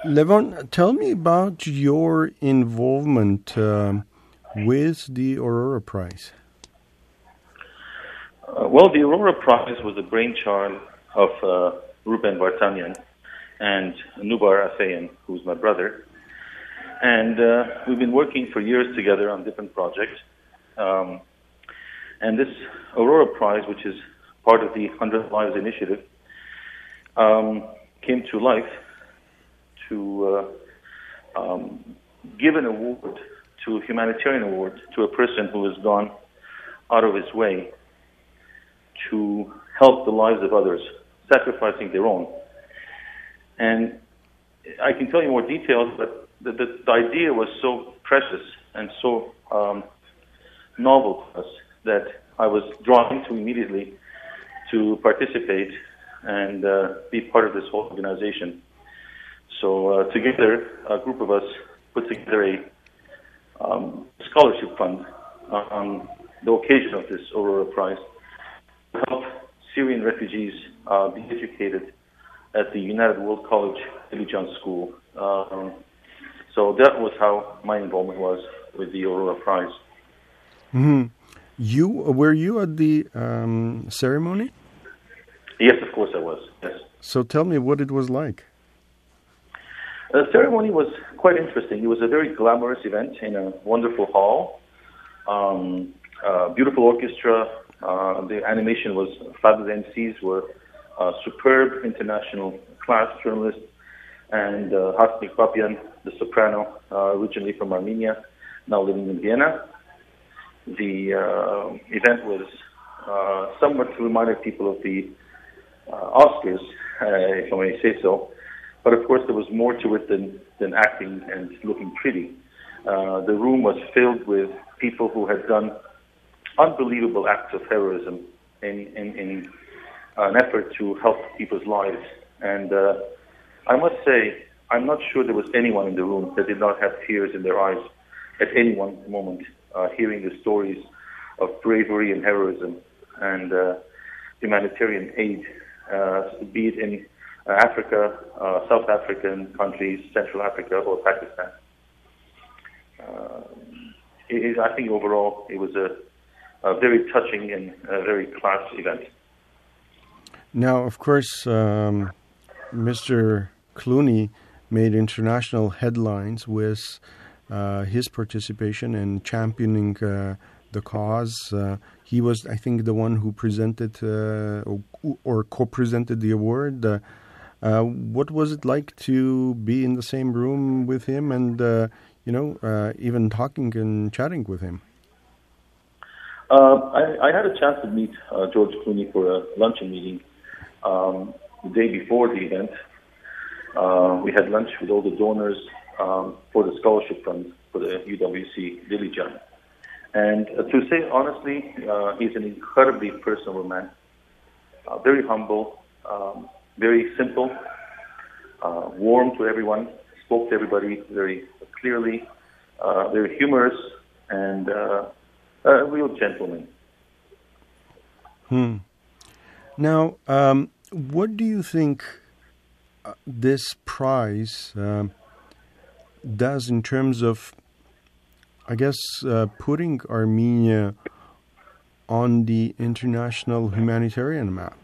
Levon, tell me about your involvement with the Aurora Prize. Well, the Aurora Prize was the brainchild of Ruben Vartanian and Nubar Afeyan, who's my brother. And we've been working for years together on different projects. And this Aurora Prize, which is part of the 100 Lives Initiative, came to life to give an award, a humanitarian award, to a person who has gone out of his way to help the lives of others, sacrificing their own. And I can tell you more details, but the idea was so precious and so novel to us that I was drawn into immediately to participate and be part of this whole organization. So together, a group of us put together a scholarship fund on the occasion of this Aurora Prize to help Syrian refugees be educated at the United World College Dilijan School. So that was how my involvement was with the Aurora Prize. Mm-hmm. Were you at the ceremony? Yes, of course I was. Yes. So tell me what it was like. The ceremony was quite interesting. It was a very glamorous event in a wonderful hall. Beautiful orchestra. The animation was fabulous. MCs were superb international class journalists, and Hasnik Papian, the soprano, originally from Armenia, now living in Vienna. The event was somewhat reminded people of the Oscars, if I may say so. But of course, there was more to it than acting and looking pretty. The room was filled with people who had done unbelievable acts of heroism in an effort to help people's lives. And I must say, I'm not sure there was anyone in the room that did not have tears in their eyes at any one moment, hearing the stories of bravery and heroism and humanitarian aid, be it in Africa, South African countries, Central Africa, or Pakistan. I think overall it was a very touching and a very class event. Now, of course, Mr. Clooney made international headlines with his participation in championing the cause. He was, I think, the one who presented or co-presented the award. What was it like to be in the same room with him and, even talking and chatting with him? I had a chance to meet George Clooney for a luncheon meeting the day before the event. We had lunch with all the donors for the scholarship fund for the UWC Dilijan. And to say honestly, he's an incredibly personable man, very humble, very simple, warm to everyone, spoke to everybody very clearly, very humorous, and a real gentleman. Now, what do you think this prize does in terms of, I guess, putting Armenia on the international humanitarian map?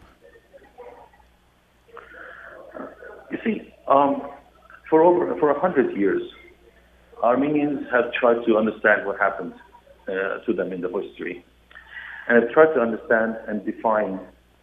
You see, for 100 years, Armenians have tried to understand what happened to them in the history, and have tried to understand and define,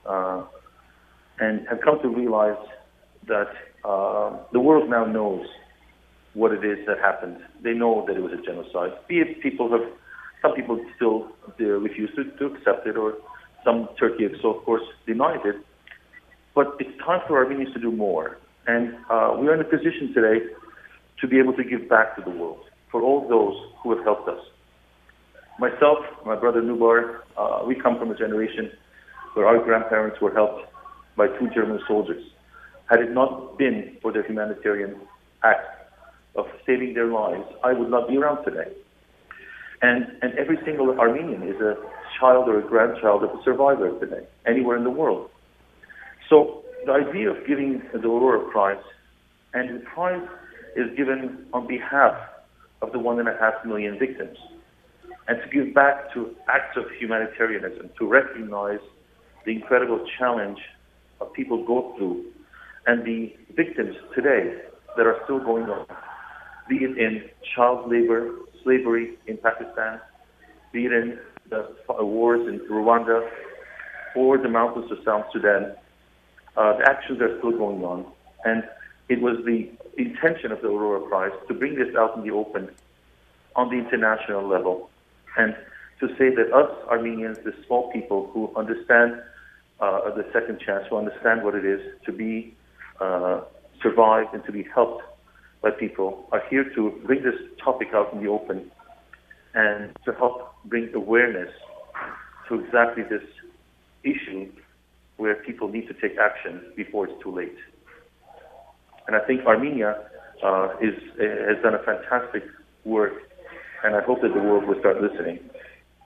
and have come to realize that the world now knows what it is that happened. They know that it was a genocide. Be it some people still refuse to accept it, or some Turkey, so of course, denied it. But it's time for Armenians to do more. And we are in a position today to be able to give back to the world for all those who have helped us. Myself, my brother Nubar, we come from a generation where our grandparents were helped by 2 German soldiers. Had it not been for their humanitarian act of saving their lives, I would not be around today. And every single Armenian is a child or a grandchild of a survivor today, anywhere in the world. So the idea of giving the Aurora Prize, and the prize is given on behalf of the 1.5 million victims, and to give back to acts of humanitarianism, to recognize the incredible challenge of people go through and the victims today that are still going on, be it in child labor, slavery in Pakistan, be it in the wars in Rwanda or the mountains of South Sudan. The actions are still going on. And it was the intention of the Aurora Prize to bring this out in the open on the international level and to say that us Armenians, the small people who understand the second chance, who understand what it is to be survived and to be helped by people, are here to bring this topic out in the open and to help bring awareness to exactly this issue where people need to take action before it's too late. And I think Armenia has done a fantastic work, and I hope that the world will start listening.